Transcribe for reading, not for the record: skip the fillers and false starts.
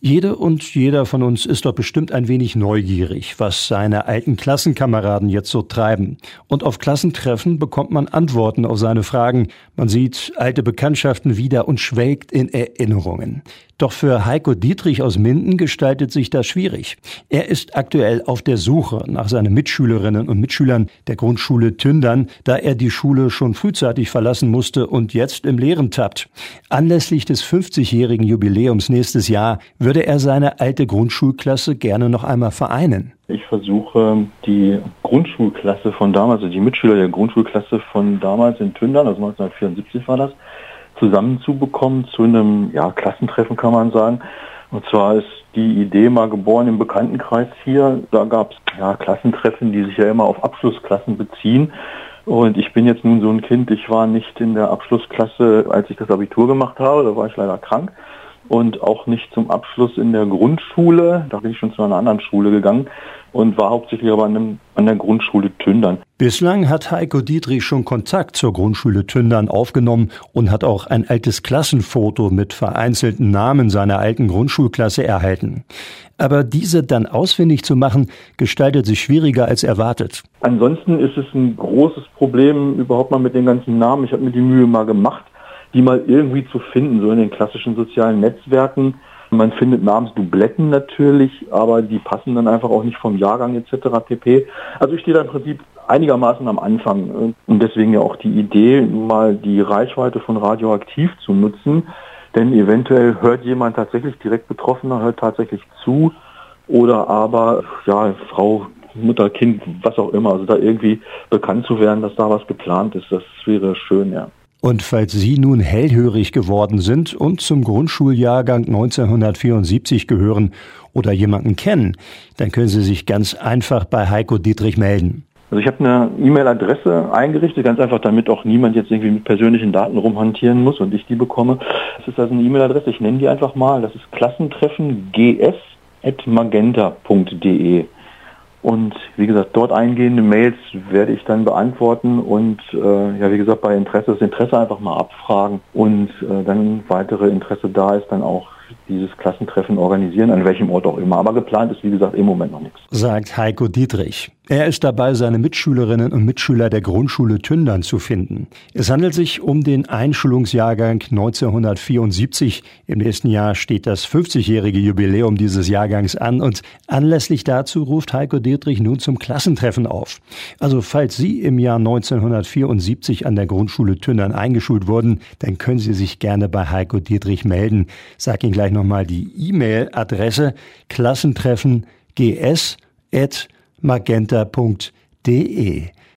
Jede und jeder von uns ist doch bestimmt ein wenig neugierig, was seine alten Klassenkameraden jetzt so treiben. Und auf Klassentreffen bekommt man Antworten auf seine Fragen. Man sieht alte Bekanntschaften wieder und schwelgt in Erinnerungen. Doch für Heiko Dietrich aus Minden gestaltet sich das schwierig. Er ist aktuell auf der Suche nach seinen Mitschülerinnen und Mitschülern der Grundschule Tündern, da er die Schule schon frühzeitig verlassen musste und jetzt im Leeren tappt. Anlässlich des 50-jährigen Jubiläums nächstes Jahr würde er seine alte Grundschulklasse gerne noch einmal vereinen. Ich versuche, die Grundschulklasse von damals, also die Mitschüler der Grundschulklasse von damals in Tündern, also 1974 war das, zusammenzubekommen zu einem Klassentreffen, kann man sagen. Und zwar ist die Idee mal geboren im Bekanntenkreis hier. Da gab es Klassentreffen, die sich ja immer auf Abschlussklassen beziehen. Und ich bin jetzt nun so ein Kind, ich war nicht in der Abschlussklasse, als ich das Abitur gemacht habe, da war ich leider krank. Und auch nicht zum Abschluss in der Grundschule, da bin ich schon zu einer anderen Schule gegangen und war hauptsächlich aber an der Grundschule Tündern. Bislang hat Heiko Dietrich schon Kontakt zur Grundschule Tündern aufgenommen und hat auch ein altes Klassenfoto mit vereinzelten Namen seiner alten Grundschulklasse erhalten. Aber diese dann ausfindig zu machen, gestaltet sich schwieriger als erwartet. Ansonsten ist es ein großes Problem überhaupt mal mit den ganzen Namen. Ich habe mir die Mühe mal gemacht, die mal irgendwie zu finden, so in den klassischen sozialen Netzwerken. Man findet Namensdubletten natürlich, aber die passen dann einfach auch nicht vom Jahrgang etc. pp. Also ich stehe da im Prinzip einigermaßen am Anfang und deswegen ja auch die Idee, mal die Reichweite von Radioaktiv zu nutzen, denn eventuell hört jemand tatsächlich direkt Betroffener, hört tatsächlich zu oder aber Frau, Mutter, Kind, was auch immer, also da irgendwie bekannt zu werden, dass da was geplant ist, das wäre schön, ja. Und falls Sie nun hellhörig geworden sind und zum Grundschuljahrgang 1974 gehören oder jemanden kennen, dann können Sie sich ganz einfach bei Heiko Dietrich melden. Also ich habe eine E-Mail-Adresse eingerichtet, ganz einfach, damit auch niemand jetzt irgendwie mit persönlichen Daten rumhantieren muss und ich die bekomme. Das ist also eine E-Mail-Adresse, ich nenne die einfach mal, das ist klassentreffengs@magenta.de. Und wie gesagt, dort eingehende Mails werde ich dann beantworten und wie gesagt, bei Interesse das Interesse einfach mal abfragen und dann weitere Interesse da ist, dann auch dieses Klassentreffen organisieren, an welchem Ort auch immer. Aber geplant ist, wie gesagt, im Moment noch nichts. Sagt Heiko Dietrich. Er ist dabei, seine Mitschülerinnen und Mitschüler der Grundschule Tündern zu finden. Es handelt sich um den Einschulungsjahrgang 1974. Im nächsten Jahr steht das 50-jährige Jubiläum dieses Jahrgangs an und anlässlich dazu ruft Heiko Dietrich nun zum Klassentreffen auf. Also falls Sie im Jahr 1974 an der Grundschule Tündern eingeschult wurden, dann können Sie sich gerne bei Heiko Dietrich melden. Sag Ihnen gleich nochmal die E-Mail-Adresse klassentreffengs@magenta.de.